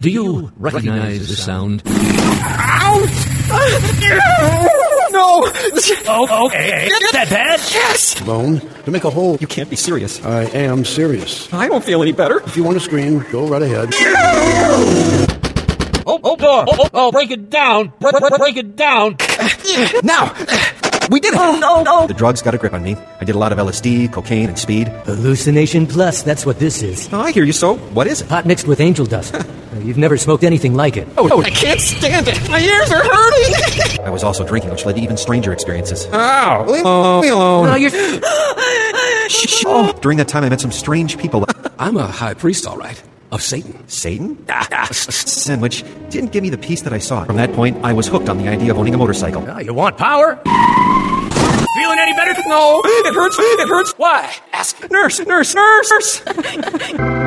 Do you recognize the sound? No! Oh, okay. That bad? Yes! Bone, to make a hole. You can't be serious. I am serious. I don't feel any better. If you want to scream, go right ahead. Oh, break it down. Break it down. Now! We did it! Oh, no. The drugs got a grip on me. I did a lot of LSD, cocaine, and speed. Hallucination plus, that's what this is. Oh, I hear you, so what is it? Pot mixed with angel dust. You've never smoked anything like it. Oh, I can't stand it! My ears are hurting! I was also drinking, which led to even stranger experiences. Ow! Leave me alone. No, you're... Shh. Oh, during that time, I met some strange people. I'm a high priest, all right. Of Satan. Satan? Sin, which didn't give me the peace that I sought. From that point, I was hooked on the idea of owning a motorcycle. Oh, you want power? Feeling any better? No, it hurts. Why? Ask nurse.